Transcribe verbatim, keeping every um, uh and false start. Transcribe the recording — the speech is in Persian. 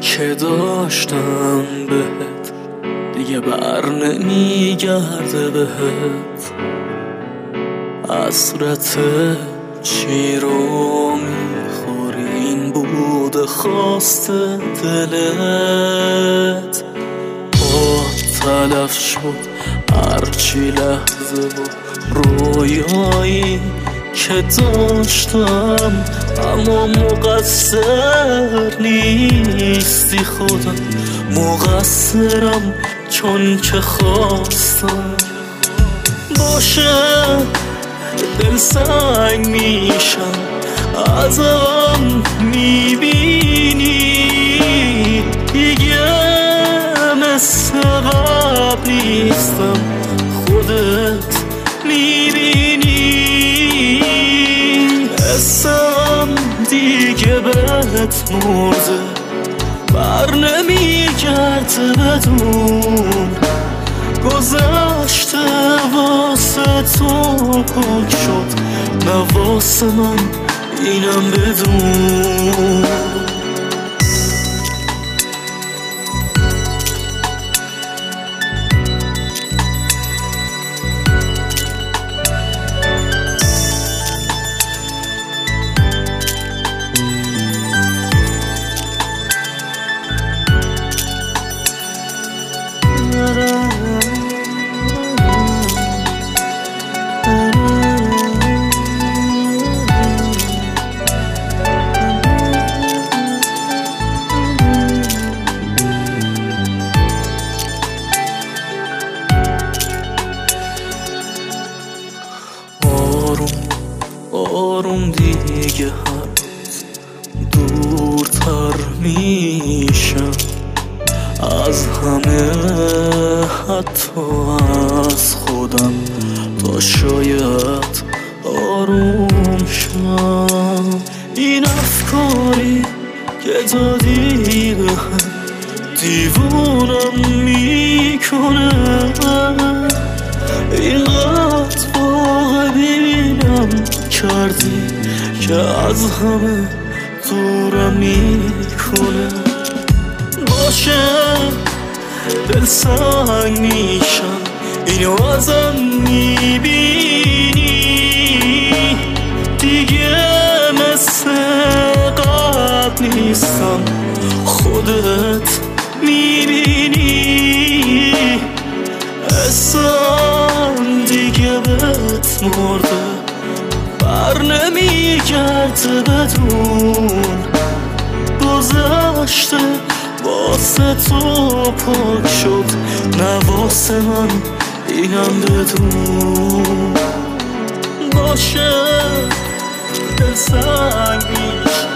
که داشتم بهت دیگه بر نمیگرده بهت. حسرت چی رو میخوری این بود خواست دلت. با تلف شد هرچی لحظه و رویایی که داشتم، اما مقصر نیستی خودم، مقصرم چون که خواستم. باشه دل سنگ میشم ازم میبینی، دیگه مثل قبل نیستم خودت میبینی. حسم دیگه بهت مرده بر نمیگرده بدون، گذشته واسه تو پاک شد نه واسه من اینم بدون. آروم دیگه هر روز دورتر میشم از همه، حتی از خودم، تا شاید آروم شم. این افکاری که دادی به هم دیوونم میکنه، اینقدر واقع ببینم کردی که از همه دورم میکنه. باشه دل سنگ میشم اینو ازم میبینی، دیگه مثل قبل نیستم خودت میبینی. حسم دیگه بهت مرده بر نمیگرده بدون، گذشته واسه تو پاک شد نه واسه من اینم بدون. باشه دل سنگ میشه